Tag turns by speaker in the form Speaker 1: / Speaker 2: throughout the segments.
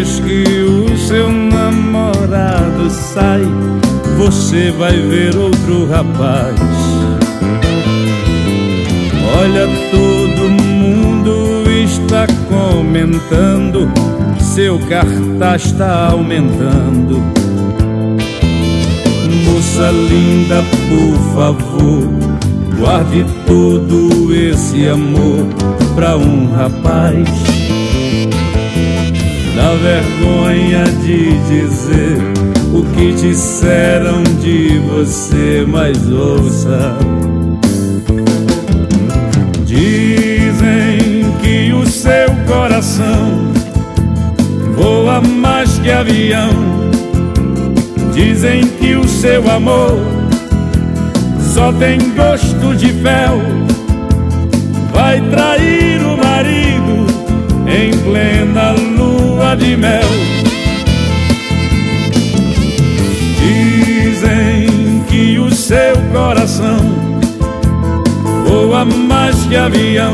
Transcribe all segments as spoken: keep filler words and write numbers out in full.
Speaker 1: vez que o seu namorado sai, você vai ver outro rapaz. Olha, todo mundo está comentando, seu cartaz está aumentando. Moça linda, por favor, guarde todo esse amor pra um rapaz. Dá vergonha de dizer o que disseram de você, mas ouça. Dizem que o seu coração voa mais que avião. Dizem que o seu amor só tem gosto de fel. Vai trair o marido em plena lua de mel. Dizem que o seu coração voa mais que avião.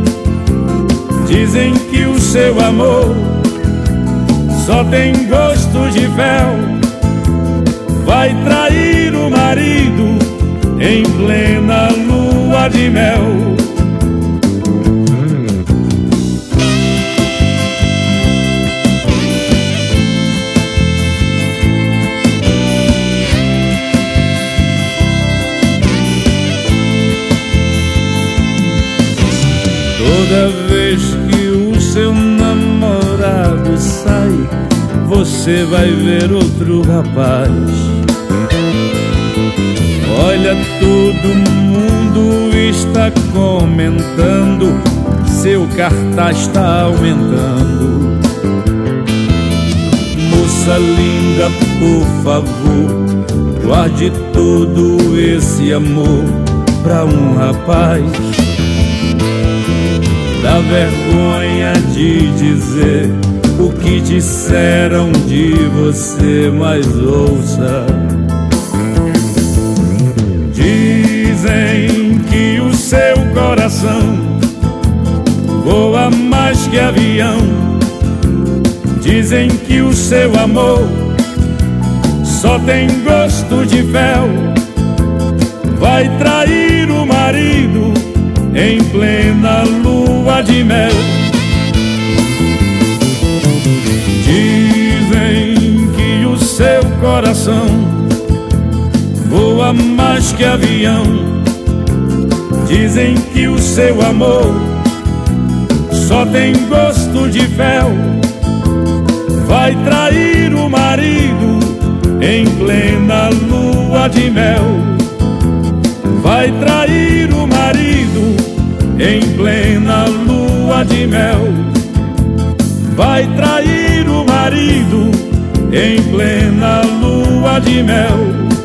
Speaker 1: Dizem que o seu amor só tem gosto de fel. Vai trair o marido em plena lua de mel. Toda vez que o seu namorado sai, você vai ver outro rapaz. Olha, todo mundo está comentando, seu cartaz está aumentando. Moça linda, por favor, guarde todo esse amor pra um rapaz. Dá vergonha de dizer o que disseram de você, mas ouça. Dizem que o seu coração voa mais que avião. Dizem que o seu amor só tem gosto de fel. Vai trair o marido em plena lua de mel. Dizem que o seu coração voa mais que avião. Dizem que o seu amor só tem gosto de fel. Vai trair o marido em plena lua de mel. Vai trair o marido em plena lua de mel. Vai trair o marido em plena lua de mel.